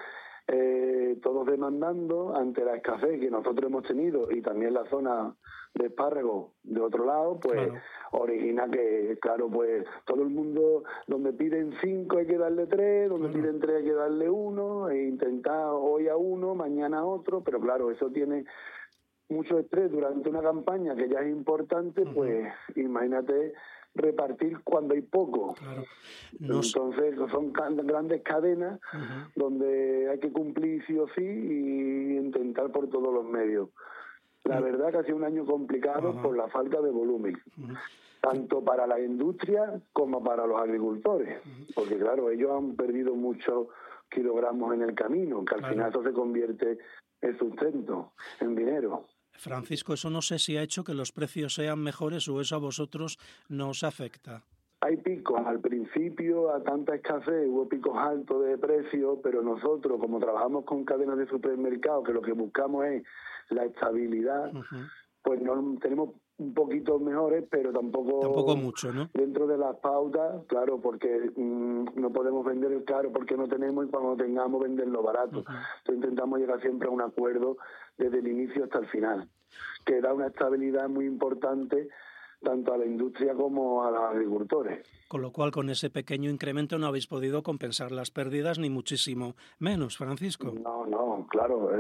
todos demandando ante la escasez que nosotros hemos tenido y también la zona de espárrago de otro lado, pues origina que, claro, pues todo el mundo, donde piden 5 hay que darle 3, donde piden 3 hay que darle 1, e intentar hoy a uno, mañana a otro, pero claro, eso tiene mucho estrés durante una campaña que ya es importante, pues imagínate repartir cuando hay poco. Entonces son grandes cadenas donde hay que cumplir sí o sí y intentar por todos los medios. La verdad que ha sido un año complicado por la falta de volumen, tanto para la industria como para los agricultores, porque claro, ellos han perdido muchos kilogramos en el camino, que al final eso se convierte en sustento, en dinero. Francisco, eso no sé si ha hecho que los precios sean mejores o eso a vosotros no os afecta. Hay picos, al principio a tanta escasez hubo picos altos de precios, pero nosotros como trabajamos con cadenas de supermercados, que lo que buscamos es la estabilidad, pues no tenemos un poquito mejores, pero tampoco mucho, ¿no? Dentro de las pautas, claro, porque no podemos vender el caro porque no tenemos y cuando tengamos venderlo barato. Entonces intentamos llegar siempre a un acuerdo desde el inicio hasta el final, que da una estabilidad muy importante tanto a la industria como a los agricultores. Con lo cual, con ese pequeño incremento no habéis podido compensar las pérdidas ni muchísimo menos, Francisco. No, claro.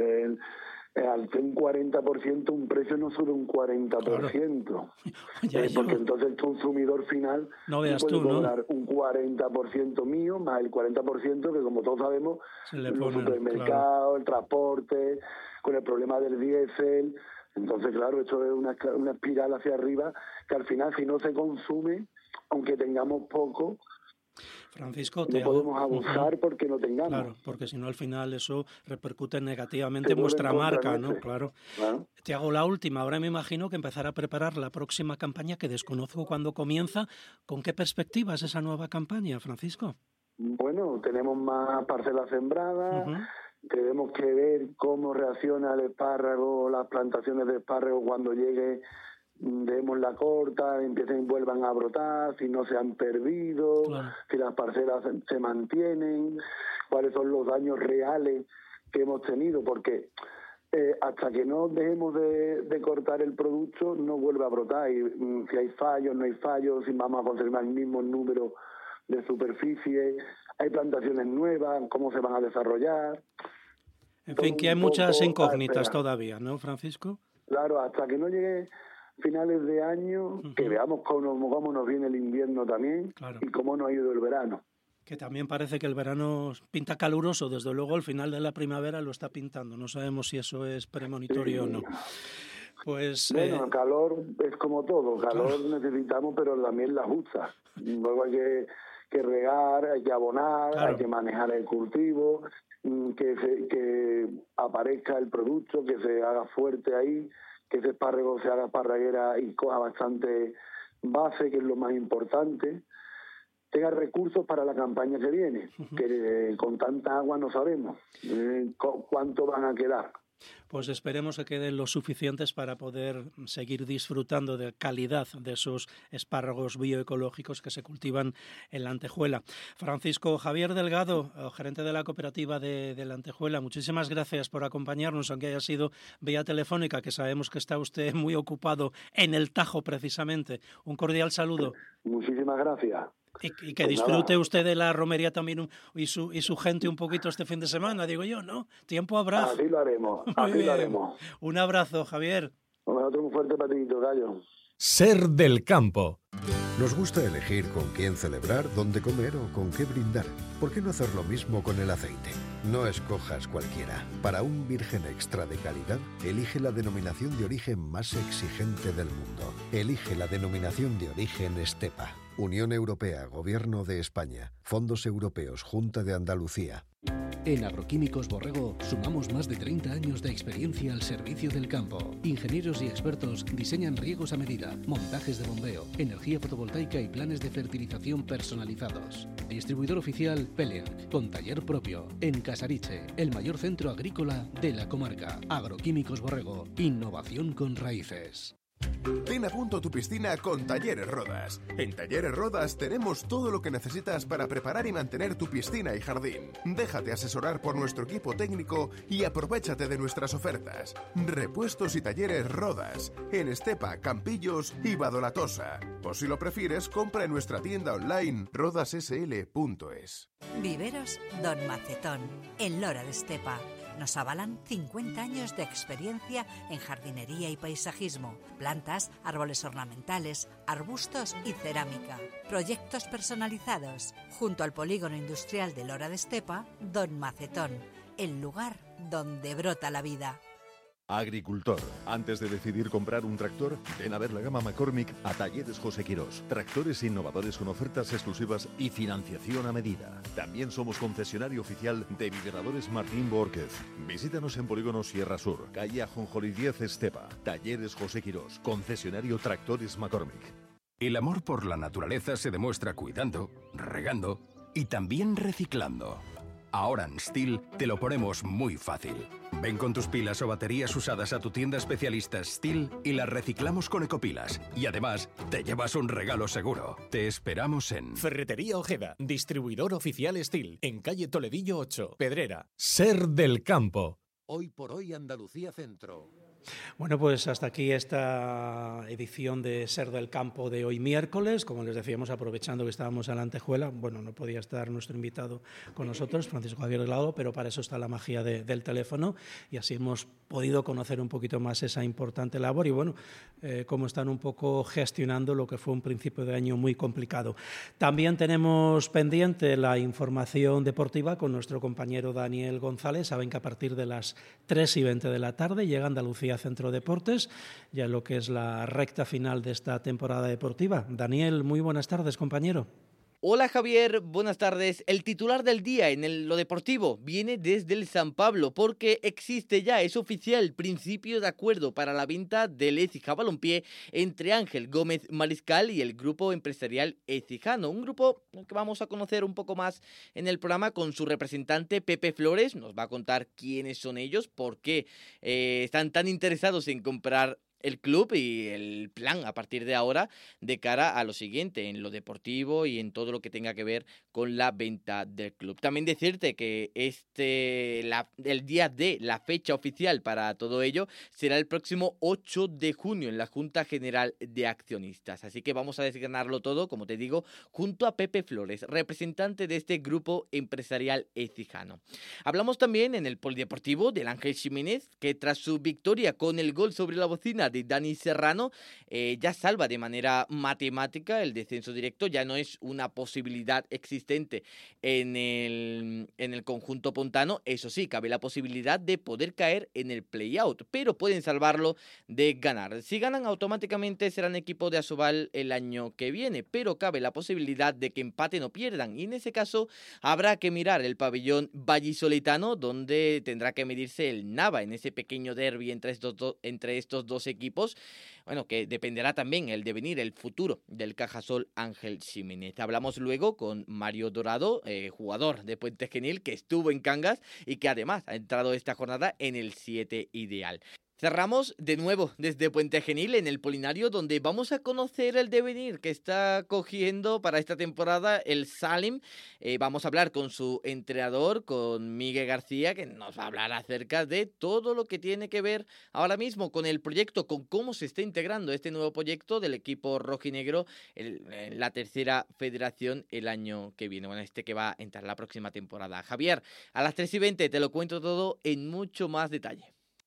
Al ser un 40%, un precio no sube un 40%. Porque entonces el consumidor final no veas puede cobrar ¿no? un 40% mío más el 40% que, como todos sabemos, los supermercados, el transporte, con el problema del diésel. Entonces, claro, esto es una espiral hacia arriba que al final, si no se consume, aunque tengamos poco, Francisco, no podemos abusar porque no tengamos. Claro, porque si no al final eso repercute negativamente en vuestra marca, ¿no? Claro. Te hago la última. Ahora me imagino que empezar a preparar la próxima campaña, que desconozco cuándo comienza. ¿Con qué perspectivas esa nueva campaña, Francisco? Bueno, tenemos más parcelas sembradas. Tenemos que ver cómo reacciona el espárrago, las plantaciones de espárrago cuando llegue, demos la corta, empiecen y vuelvan a brotar, si no se han perdido, si las parcelas se mantienen, cuáles son los daños reales que hemos tenido, porque hasta que no dejemos de cortar el producto no vuelve a brotar, y si hay fallos, no hay fallos, si vamos a conservar el mismo número de superficie, hay plantaciones nuevas, cómo se van a desarrollar. En fin, que hay muchas incógnitas todavía, ¿no, Francisco? Claro, hasta que no llegue finales de año, que veamos cómo nos viene el invierno también y cómo nos ha ido el verano. Que también parece que el verano pinta caluroso, desde luego el final de la primavera lo está pintando, no sabemos si eso es premonitorio o no. Pues, bueno, el calor es como todo, calor necesitamos, pero también la justa. Luego hay que regar, hay que abonar, hay que manejar el cultivo, que aparezca el producto, que se haga fuerte ahí, que ese espárrago se haga esparraguera y coja bastante base, que es lo más importante, tenga recursos para la campaña que viene, que con tanta agua no sabemos cuánto van a quedar. Pues esperemos que queden lo suficientes para poder seguir disfrutando de calidad de esos espárragos bioecológicos que se cultivan en la Antejuela. Francisco Javier Delgado, gerente de la cooperativa de la Antejuela, muchísimas gracias por acompañarnos, aunque haya sido vía telefónica, que sabemos que está usted muy ocupado en el Tajo precisamente. Un cordial saludo. Muchísimas gracias. Y que disfrute usted de la romería también y su gente un poquito este fin de semana, digo yo, ¿no? Tiempo habrá. Así lo haremos, así lo haremos. Un abrazo, Javier. Otro muy fuerte patito, gallo. Ser del campo. Nos gusta elegir con quién celebrar, dónde comer o con qué brindar. ¿Por qué no hacer lo mismo con el aceite? No escojas cualquiera. Para un virgen extra de calidad, elige la denominación de origen más exigente del mundo. Elige la denominación de origen Estepa. Unión Europea, Gobierno de España, Fondos Europeos, Junta de Andalucía. En Agroquímicos Borrego sumamos más de 30 años de experiencia al servicio del campo. Ingenieros y expertos diseñan riegos a medida, montajes de bombeo, energía fotovoltaica y planes de fertilización personalizados. Distribuidor oficial Peleac, con taller propio, en Casariche, el mayor centro agrícola de la comarca. Agroquímicos Borrego, innovación con raíces. Ten a punto tu piscina con Talleres Rodas. En Talleres Rodas tenemos todo lo que necesitas para preparar y mantener tu piscina y jardín. Déjate asesorar por nuestro equipo técnico y aprovéchate de nuestras ofertas. Repuestos y talleres Rodas, en Estepa, Campillos y Badolatosa. O si lo prefieres, compra en nuestra tienda online rodassl.es. Viveros Don Macetón, en Lora de Estepa. Nos avalan 50 años de experiencia en jardinería y paisajismo, plantas, árboles ornamentales, arbustos y cerámica. Proyectos personalizados. Junto al polígono industrial de Lora de Estepa, Don Macetón, el lugar donde brota la vida. Agricultor, antes de decidir comprar un tractor, ven a ver la gama McCormick a Talleres José Quirós. Tractores innovadores con ofertas exclusivas y financiación a medida. También somos concesionario oficial de vibradores Martín Bórquez. Visítanos en Polígono Sierra Sur, calle Ajonjolí 10 Estepa. Talleres José Quirós, concesionario Tractores McCormick. El amor por la naturaleza se demuestra cuidando, regando y también reciclando. Ahora en Stihl te lo ponemos muy fácil. Ven con tus pilas o baterías usadas a tu tienda especialista Stihl y las reciclamos con Ecopilas. Y además, te llevas un regalo seguro. Te esperamos en Ferretería Ojeda, distribuidor oficial Stihl, en calle Toledillo 8, Pedrera. Ser del campo. Hoy por hoy Andalucía Centro. Bueno, pues hasta aquí esta edición de Ser del Campo de hoy miércoles. Como les decíamos, aprovechando que estábamos en la Antejuela, bueno, no podía estar nuestro invitado con nosotros, Francisco Javier Delgado, pero para eso está la magia del teléfono y así hemos podido conocer un poquito más esa importante labor y bueno, cómo están un poco gestionando lo que fue un principio de año muy complicado. También tenemos pendiente la información deportiva con nuestro compañero Daniel González. Saben que a partir de las 3:20 de la tarde llega Andalucía Centro Deportes, ya lo que es la recta final de esta temporada deportiva. Daniel, muy buenas tardes, compañero. Hola Javier, buenas tardes. El titular del día en lo deportivo viene desde el San Pablo porque existe ya, es oficial, principio de acuerdo para la venta del Écija Balompié entre Ángel Gómez Mariscal y el grupo empresarial Écijano. Un grupo que vamos a conocer un poco más en el programa con su representante Pepe Flores. Nos va a contar quiénes son ellos, por qué están tan interesados en comprar el club y el plan a partir de ahora de cara a lo siguiente, en lo deportivo y en todo lo que tenga que ver con la venta del club. También decirte que el día de la fecha oficial para todo ello será el próximo 8 de junio en la Junta General de Accionistas. Así que vamos a desgranarlo todo, como te digo, junto a Pepe Flores, representante de este grupo empresarial écijano. Hablamos también en el polideportivo del Ángel Ximénez, que tras su victoria con el gol sobre la bocina de Dani Serrano, ya salva de manera matemática el descenso directo. Ya no es una posibilidad existente en el conjunto pontano. Eso sí, cabe la posibilidad de poder caer en el play-out, pero pueden salvarlo de ganar. Si ganan, automáticamente serán equipo de Asobal el año que viene, pero cabe la posibilidad de que empaten o pierdan, y en ese caso habrá que mirar el pabellón vallisoletano, donde tendrá que medirse el Nava en ese pequeño derbi entre estos dos equipos equipos, bueno, que dependerá también el devenir, el futuro del Cajasol Ángel Ximénez. Hablamos luego con Mario Dorado, jugador de Puente Genil, que estuvo en Cangas y que además ha entrado esta jornada en el 7 ideal. Cerramos de nuevo desde Puente Genil en el Polinario, donde vamos a conocer el devenir que está cogiendo para esta temporada el Salim. Vamos a hablar con su entrenador, con Miguel García, que nos va a hablar acerca de todo lo que tiene que ver ahora mismo con el proyecto, con cómo se está integrando este nuevo proyecto del equipo rojinegro en la tercera federación el año que viene. Bueno, que va a entrar la próxima temporada. Javier, a las 3:20 te lo cuento todo en mucho más detalle.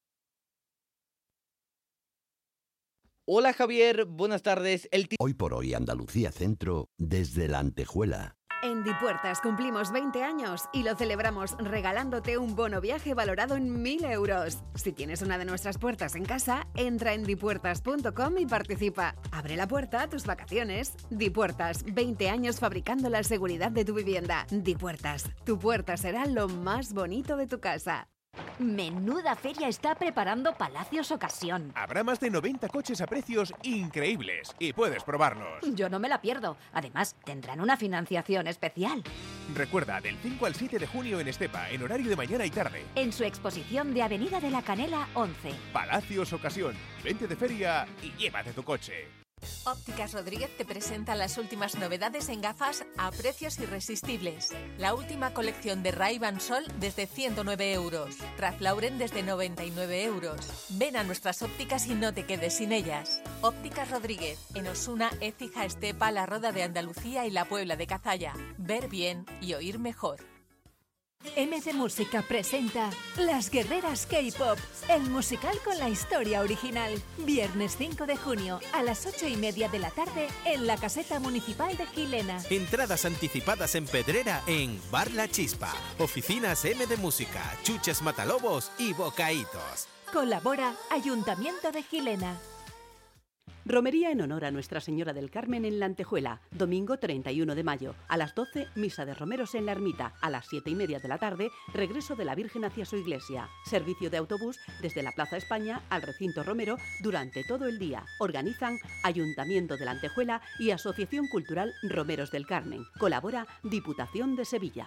Hola Javier, buenas tardes. Hoy por hoy Andalucía Centro desde la Antejuela. En Dipuertas cumplimos 20 años y lo celebramos regalándote un bono viaje valorado en 1.000 euros. Si tienes una de nuestras puertas en casa, entra en dipuertas.com y participa. Abre la puerta a tus vacaciones. Dipuertas, 20 años fabricando la seguridad de tu vivienda. Dipuertas, tu puerta será lo más bonito de tu casa. Menuda feria está preparando Palacios Ocasión. Habrá más de 90 coches a precios increíbles y puedes probarlos. Yo no me la pierdo. Además, tendrán una financiación especial. Recuerda, del 5 al 7 de junio en Estepa, en horario de mañana y tarde. En su exposición de Avenida de la Canela 11. Palacios Ocasión. Vente de feria y llévate tu coche. Ópticas Rodríguez te presenta las últimas novedades en gafas a precios irresistibles. La última colección de Ray-Ban Sol desde 109 euros. Ralph Lauren desde 99 euros. Ven a nuestras ópticas y no te quedes sin ellas. Ópticas Rodríguez, en Osuna, Écija, Estepa, La Roda de Andalucía y La Puebla de Cazalla. Ver bien y oír mejor. MD Música presenta Las Guerreras K-Pop, el musical con la historia original. Viernes 5 de junio a las 8:30 de la tarde en la Caseta Municipal de Gilena. Entradas anticipadas en Pedrera en Bar La Chispa. Oficinas MD Música, Chuches Matalobos y Bocaitos. Colabora Ayuntamiento de Gilena. Romería en honor a Nuestra Señora del Carmen en la Antejuela, domingo 31 de mayo. A las 12, misa de romeros en la ermita. A las 7:30 de la tarde, regreso de la Virgen hacia su iglesia. Servicio de autobús desde la Plaza España al recinto romero durante todo el día. Organizan Ayuntamiento de la Antejuela y Asociación Cultural Romeros del Carmen. Colabora Diputación de Sevilla.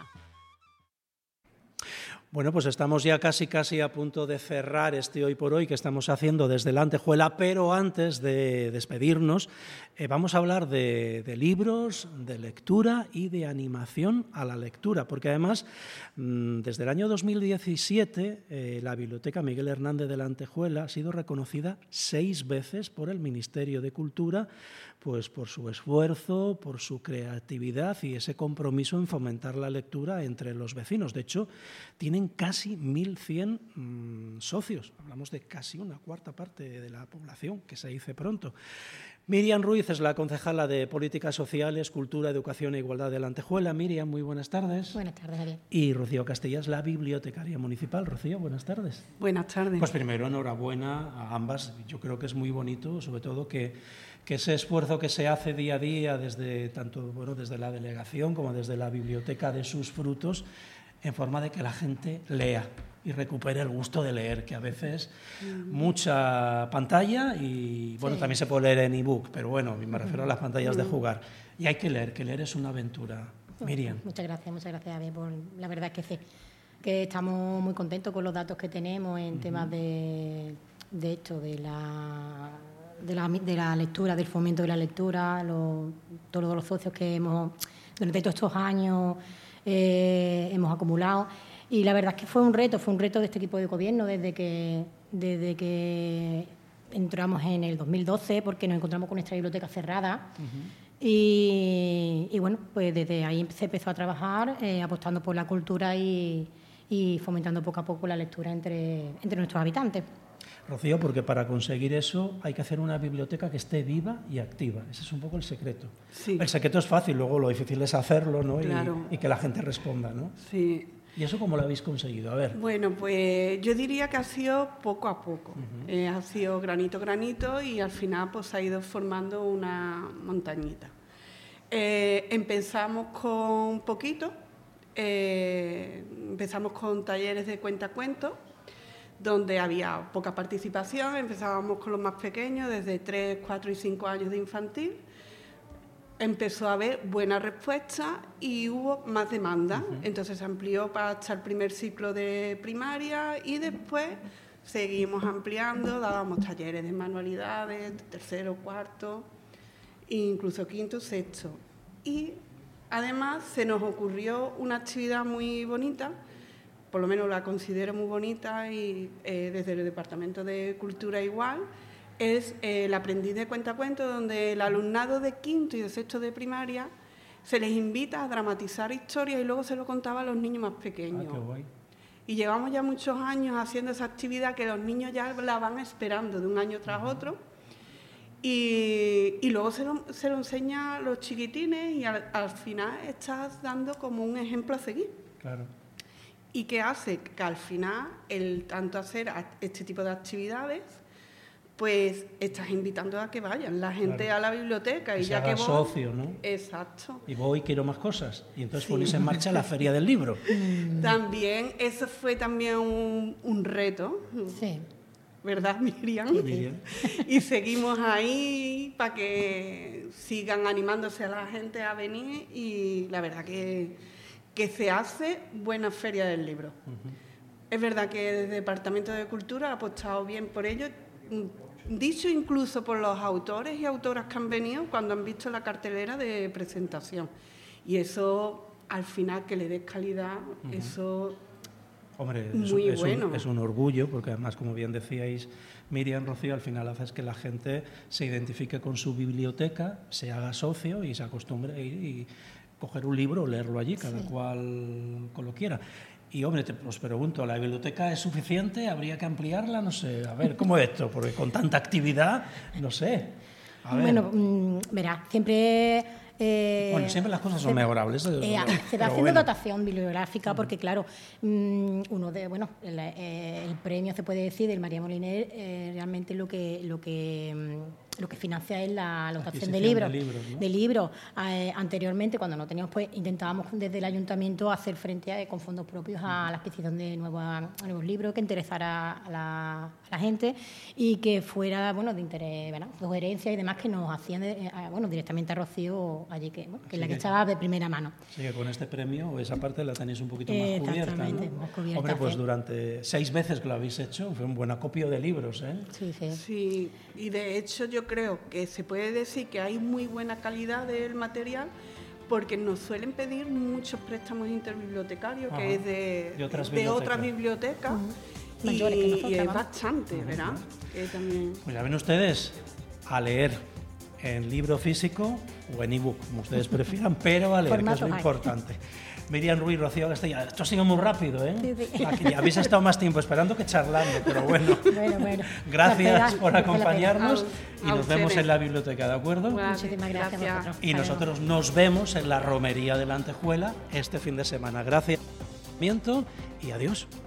Bueno, pues estamos ya casi a punto de cerrar este Hoy por Hoy que estamos haciendo desde la Antejuela, pero antes de despedirnos vamos a hablar de libros, de lectura y de animación a la lectura, porque además desde el año 2017 la Biblioteca Miguel Hernández de la Antejuela ha sido reconocida 6 veces por el Ministerio de Cultura, pues por su esfuerzo, por su creatividad y ese compromiso en fomentar la lectura entre los vecinos. De hecho, tienen casi 1.100 socios. Hablamos de casi una cuarta parte de la población, que se dice pronto. Miriam Ruiz es la concejala de Políticas Sociales, Cultura, Educación e Igualdad de la Antejuela. Miriam, muy buenas tardes. Buenas tardes, Javier. Y Rocío Castellas, la bibliotecaria municipal. Rocío, buenas tardes. Buenas tardes. Pues primero, enhorabuena a ambas. Yo creo que es muy bonito, sobre todo que ese esfuerzo que se hace día a día desde desde la delegación como desde la biblioteca de sus frutos, en forma de que la gente lea y recupere el gusto de leer, que a veces mucha pantalla y bueno, también se puede leer en ebook, pero bueno, me refiero a las pantallas de jugar. Y hay que leer es una aventura. Miriam. Muchas gracias, Javier. La verdad es que sí, que estamos muy contentos con los datos que tenemos en temas de la lectura, del fomento de la lectura, todos los socios que durante todos estos años hemos acumulado. Y la verdad es que fue un reto de este equipo de gobierno desde que entramos en el 2012, porque nos encontramos con nuestra biblioteca cerrada. Y bueno, pues desde ahí se empezó a trabajar apostando por la cultura y fomentando poco a poco la lectura entre nuestros habitantes. Rocío, porque para conseguir eso hay que hacer una biblioteca que esté viva y activa. Ese es un poco el secreto. Sí. El secreto es fácil, luego lo difícil es hacerlo, ¿no? Claro. Y que la gente responda, ¿no? Sí. ¿Y eso cómo lo habéis conseguido? A ver. Bueno, pues yo diría que ha sido poco a poco. Ha sido granito a granito y al final pues ha ido formando una montañita. Empezamos con poquito. Empezamos con talleres de cuentacuentos. donde había poca participación. Empezábamos con los más pequeños, desde 3, 4 y 5 años de infantil. Empezó a haber buena respuesta y hubo más demanda. Entonces se amplió hasta el primer ciclo de primaria y después seguimos ampliando, dábamos talleres de manualidades, tercero, cuarto, incluso quinto, sexto. Y además se nos ocurrió una actividad muy bonita, por lo menos la considero muy bonita y desde el Departamento de Cultura igual, es el aprendiz de cuentacuentos, donde el alumnado de quinto y de sexto de primaria se les invita a dramatizar historias y luego se lo contaba a los niños más pequeños. Qué guay. Y llevamos ya muchos años haciendo esa actividad que los niños ya la van esperando de un año tras otro. Y luego se lo enseña a los chiquitines y al final estás dando como un ejemplo a seguir. Claro. Y que hace que al final, el tanto hacer este tipo de actividades, pues estás invitando a que vayan la gente a la biblioteca. Y ya que voy, socio, ¿no? Exacto. Y voy, quiero más cosas. Y entonces ponéis en marcha la Feria del Libro. También, eso fue también un reto. Sí. ¿Verdad, Miriam? Miriam. Y seguimos ahí para que sigan animándose a la gente a venir y la verdad que se hace buena Feria del Libro. Es verdad que el Departamento de Cultura ha apostado bien por ello, dicho incluso por los autores y autoras que han venido cuando han visto la cartelera de presentación. Y eso, al final, que le des calidad, eso... Hombre, muy bueno. Es un orgullo, porque además, como bien decíais, Miriam, Rocío, al final haces que la gente se identifique con su biblioteca, se haga socio y se acostumbre a ir y coger un libro o leerlo allí, cada cual con lo quiera. Y, hombre, os pregunto, ¿la biblioteca es suficiente? ¿Habría que ampliarla? No sé, a ver, ¿cómo es esto? Porque con tanta actividad, no sé. A ver. Bueno, verás, siempre... bueno, siempre las cosas son mejorables. Se va haciendo dotación bibliográfica porque, claro, el premio, se puede decir, del María Moliner, realmente lo que financia es la dotación de libros. De libros. Anteriormente, cuando no teníamos, pues intentábamos desde el ayuntamiento hacer frente con fondos propios a la adquisición de nuevos libros que interesara a la gente y que fuera, de interés, sugerencias y demás que nos hacían, directamente a Rocío allí, que es la que estaba de primera mano. Sí, que con este premio esa parte la tenéis un poquito más cubierta, exactamente, ¿no? Más cubierta. Hombre, pues durante 6 veces que lo habéis hecho, fue un buen acopio de libros, ¿eh? Sí, y de hecho yo creo que se puede decir que hay muy buena calidad del material porque nos suelen pedir muchos préstamos interbibliotecarios, que es de otras bibliotecas. Y es bastante, ¿verdad? Que también... Pues ya ven ustedes, a leer en libro físico o en ebook, como ustedes prefieran, pero a leer, que es lo importante. Miriam Ruiz, Rocío Castellá, esto ha sido muy rápido, ¿eh? Sí. Aquí habéis estado más tiempo esperando que charlando, pero bueno. Gracias por acompañarnos y nos vemos en la biblioteca, ¿de acuerdo? Muchísimas gracias a vosotros. Y nosotros nos vemos en la romería de la Antejuela este fin de semana. Gracias y adiós.